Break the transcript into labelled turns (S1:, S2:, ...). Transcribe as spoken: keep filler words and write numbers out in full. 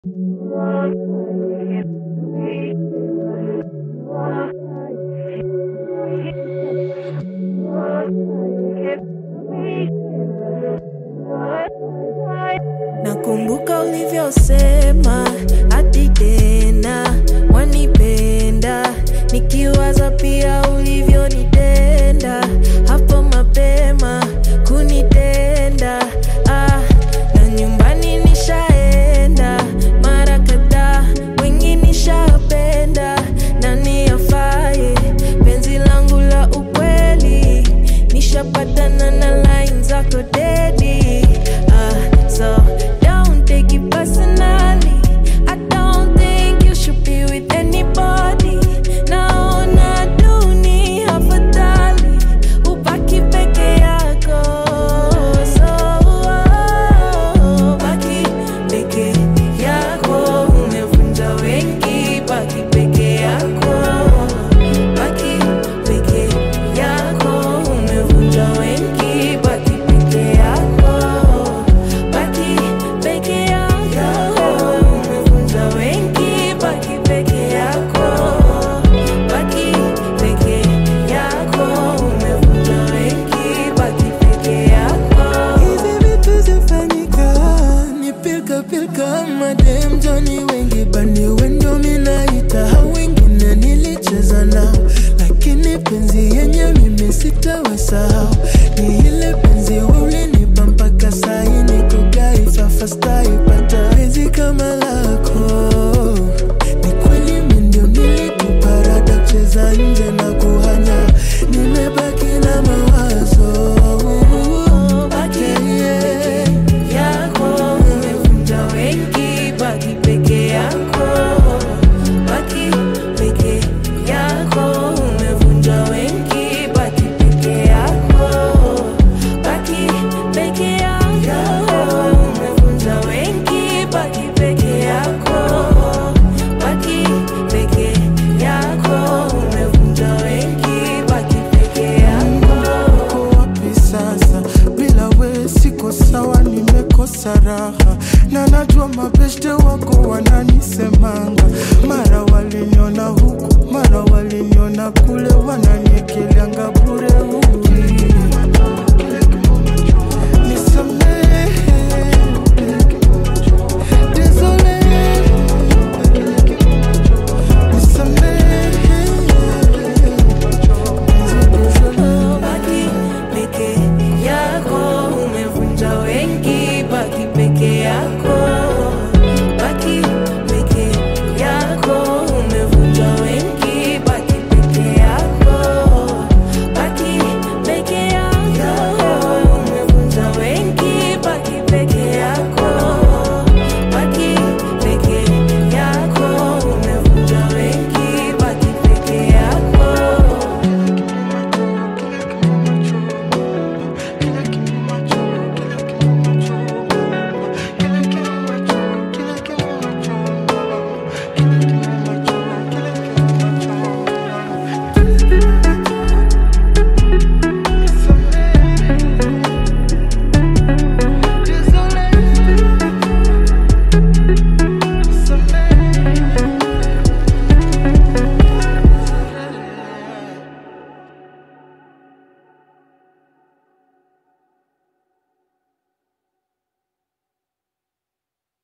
S1: Nakumbuka ulivyosema hadi tena wanipenda, nikiwaza pia ulivyonitenda hapo mapema kunitenda. Ah, na nyumbani nishaenda mara kadhaa, wengi nishapenda, nani afaye penzi langu la ukweli? Nishapatana na line zako daddy. Ah, so don't take it personally, I don't think you should be with anybody. Naona dunia afadhali ubaki peke yako. So oh, baki peke yako, umevunja wengi. Baki peke yako, baki peke yako, umevunja wengi. Baki peke yako, baki peke yako, umevunja wengi. Baki peke yako, baki peke yako, umevunja wengi. Baki peke yako.
S2: Hizi vitu zifanyika, ni pilka pilka, madem Johnny wengi bani wendo minaita. Hao wengine nilicheza nao, lakini penzi yenye mimi sitawasahau. Ni ile penzi wewe ulinipa mpaka sahi niko gaifa fasta ipata. Penzi kama lako ni kweli mimi ndio nilikuparada, kucheza nje na kuhanya, nimebaki na mawazo.
S1: Baki peke yako, umevunja wengi. Baki peke yako, baki peke yako, umevunja wengi. Baki peke yako, baki peke yako, umevunja wengi. Baki peke yako.